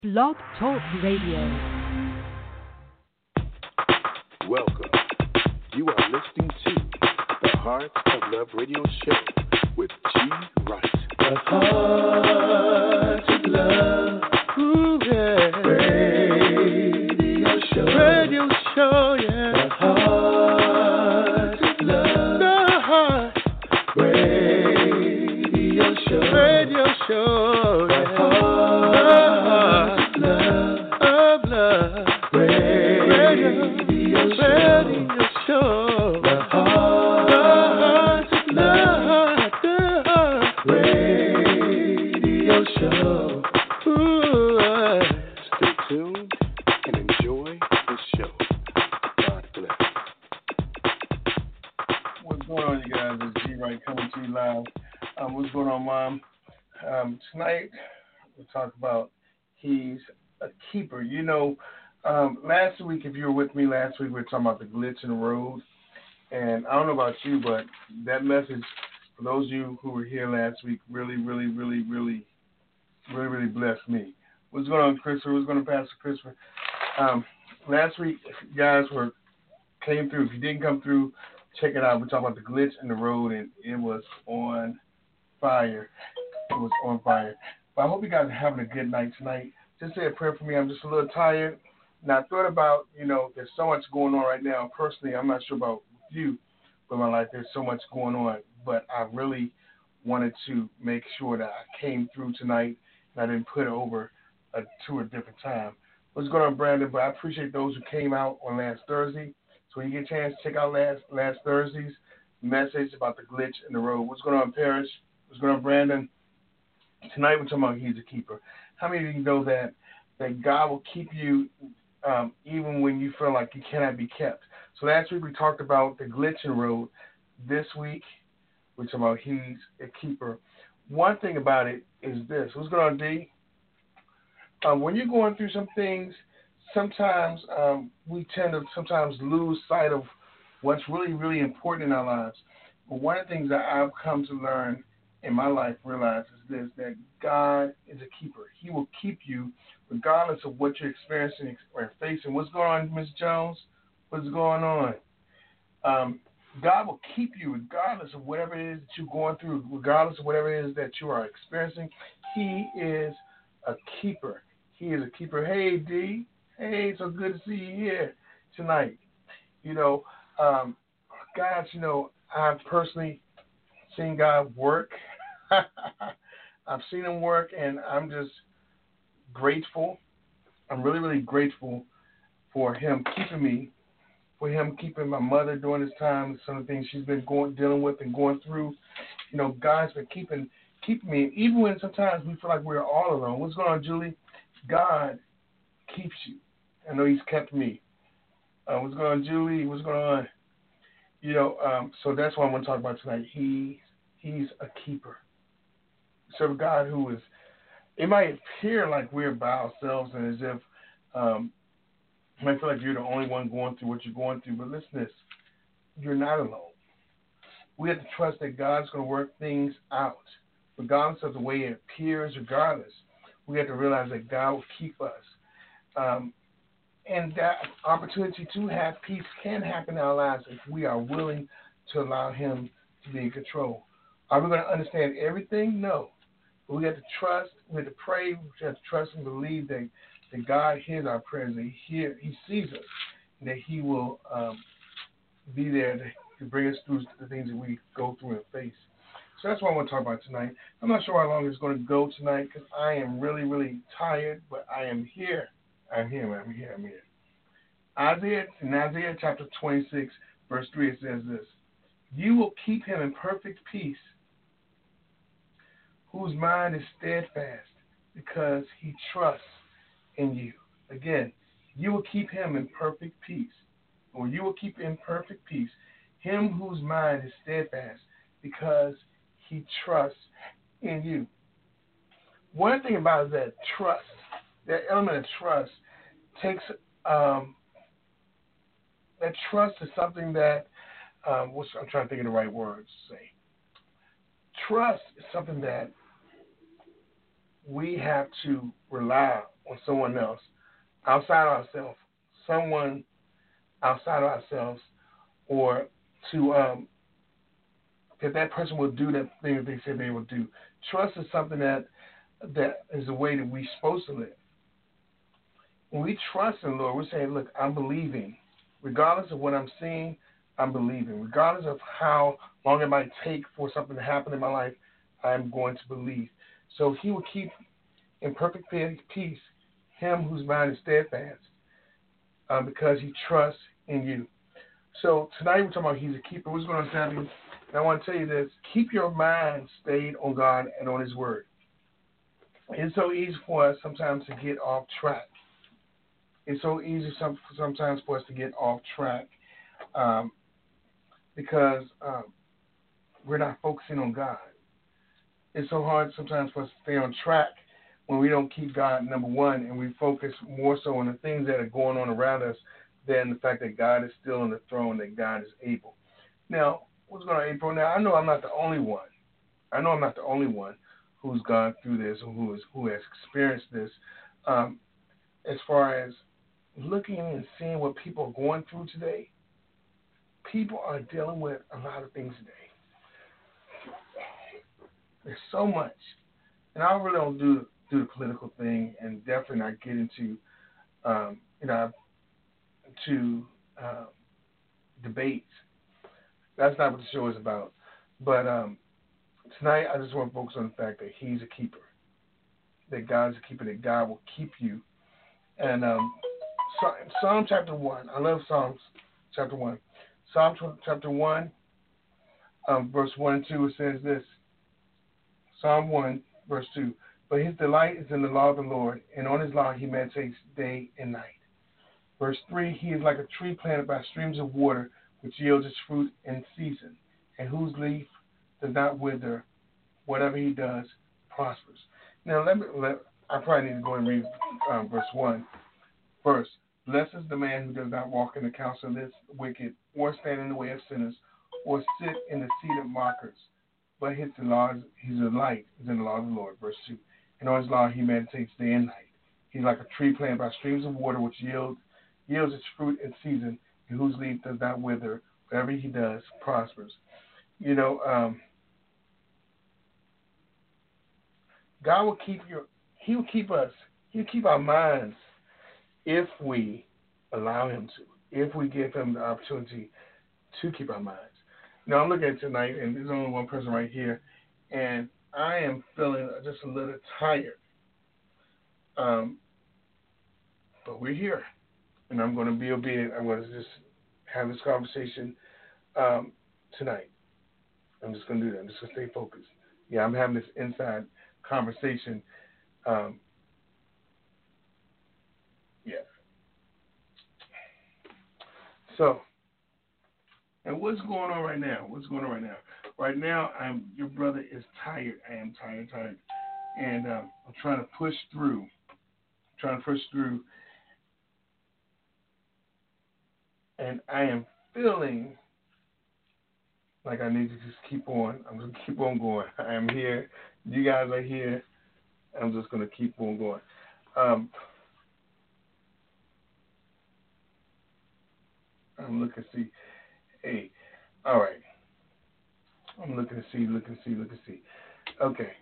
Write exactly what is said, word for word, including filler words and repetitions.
Blog Talk Radio. Welcome. You are listening to the Heart of Love Radio Show with G. Wright. The Heart of Love. Ooh, yeah. Radio show. Radio show, yeah. The Heart of Love. The Heart. Radio show. Radio show. The Heart of Love. Of love. Radio, radio show. Radio show. The Heart of Love. The Heart. Radio show. Ooh, Stay tuned and enjoy the show. God bless. What's going on, you guys? It's G Wright coming to you live. Um, what's going on, Mom? Um, tonight we'll talk about he's a keeper. You know, um, last week, if you were with me last week, we were talking about the glitch in the road. And I don't know about you, but that message, for those of you who were here last week, really, really, really, really, really, really blessed me. What's going on, Christopher? What's going on, Pastor Christopher? Um, last week, if you guys were came through. If you didn't come through, check it out. We're talking about the glitch in the road, and it was on fire. It was on fire. But I hope you guys are having a good night tonight. Just say a prayer for me. I'm just a little tired. Now, I thought about, you know, there's so much going on right now. Personally, I'm not sure about you, but in my life, there's so much going on. But I really wanted to make sure that I came through tonight and I didn't put it over a, to a different time. What's going on, Brandon? But I appreciate those who came out on last Thursday. So when you get a chance, check out last last Thursday's message about the glitch in the road. What's going on, Parrish? What's going on, Brandon? Tonight we're talking about he's a keeper. How many of you know that that God will keep you um, even when you feel like you cannot be kept? So last week we talked about the glitch in the road. This week we're talking about he's a keeper. One thing about it is this. What's going on, D? Um, when you're going through some things, sometimes um, we tend to sometimes lose sight of what's really, really important in our lives. But one of the things that I've come to learn in my life, realize is this, that God is a keeper. He will keep you regardless of what you're experiencing or facing. What's going on, Miz Jones? What's going on? Um, God will keep you regardless of whatever it is that you're going through, regardless of whatever it is that you are experiencing. He is a keeper. He is a keeper. Hey, D. Hey, so good to see you here tonight. You know, um, guys, you know, I've personally seen God work. I've seen him work, and I'm just grateful. I'm really, really grateful for him keeping me, for him keeping my mother during this time, some of the things she's been going, dealing with and going through. You know, God's been keeping, keeping me, even when sometimes we feel like we're all alone. What's going on, Julie? God keeps you. I know he's kept me. Uh, what's going on, Julie? What's going on? You know, um, so that's what I want to talk about tonight. He, he's a keeper. So a God who is, it might appear like we're by ourselves and as if um, you might feel like you're the only one going through what you're going through, but listen to this, you're not alone. We have to trust that God's going to work things out, regardless of the way it appears, regardless. We have to realize that God will keep us. Um, and that opportunity to have peace can happen in our lives if we are willing to allow him to be in control. Are we going to understand everything? No. But we have to trust, we have to pray, we have to trust and believe that, that God hears our prayers, that he, hear, he sees us, and that he will um, be there to, to bring us through the things that we go through and face. So that's what I want to talk about tonight. I'm not sure how long it's going to go tonight because I am really, really tired, but I am here. I'm here, I'm here, I'm here. Isaiah, in Isaiah chapter twenty-six, verse three, it says this, you will keep him in perfect peace, whose mind is steadfast, because he trusts in you. Again, you will keep him in perfect peace, or you will keep in perfect peace, him whose mind is steadfast, because he trusts in you. One thing about it is that trust, that element of trust, takes, um, that trust is something that, um, which I'm trying to think of the right words to say. Trust is something that we have to rely on someone else outside ourselves, someone outside of ourselves, or to um, that that person will do that thing that they said they will do. Trust is something that that is the way that we're supposed to live. When we trust in the Lord, we're saying, look, I'm believing. Regardless of what I'm seeing, I'm believing. Regardless of how long it might take for something to happen in my life, I'm going to believe. So he will keep in perfect peace him whose mind is steadfast uh, because he trusts in you. So tonight we're talking about he's a keeper. What's going on, Sammy? And I want to tell you this. Keep your mind stayed on God and on his word. It's so easy for us sometimes to get off track. It's so easy some, sometimes for us to get off track um, because um, we're not focusing on God. It's so hard sometimes for us to stay on track when we don't keep God number one and we focus more so on the things that are going on around us than the fact that God is still on the throne, that God is able. Now, what's going on, April? Now, I know I'm not the only one. I know I'm not the only one who's gone through this or who, is, who has experienced this um, as far as looking and seeing what people are going through today. People are dealing with a lot of things today. There's so much. And I really don't do do the political thing and definitely not get into, um, you know, to uh, debates. That's not what the show is about. But um, tonight I just want to focus on the fact that he's a keeper, that God's a keeper, that God will keep you. And um, Psalm chapter one, I love Psalms chapter one. Psalm chapter one, um, verse one and two, it says this. Psalm one, verse two. But his delight is in the law of the Lord, and on his law he meditates day and night. Verse three, he is like a tree planted by streams of water, which yields its fruit in season, and whose leaf does not wither. Whatever he does prospers. Now, let me. Let, I probably need to go and read um, verse one. First, blessed is the man who does not walk in the counsel of this wicked, or stand in the way of sinners, or sit in the seat of mockers. But his law, his delight is in the law of the Lord. Verse two. And on his law he meditates day and night. He's like a tree planted by streams of water, which yields yields its fruit in season, and whose leaf does not wither. Whatever he does prospers. You know, um, God will keep your. He will keep us. He'll keep our minds if we allow him to. If we give him the opportunity to keep our minds. Now I'm looking at tonight, and there's only one person right here, and I am feeling just a little tired. Um, but we're here, and I'm going to be obedient. I'm going to just have this conversation um, tonight. I'm just going to do that. I'm just going to stay focused. Yeah, I'm having this inside conversation. Um, yeah. So, and what's going on right now? What's going on right now? Right now, I'm. Your brother is tired. I am tired, tired, and um, I'm trying to push through. I'm trying to push through, and I am feeling like I need to just keep on. I'm going to keep on going. I am here. You guys are here. I'm just going to keep on going. Um, I'm looking to see. Hey, all right. I'm looking to see, looking to see, looking to see. Okay.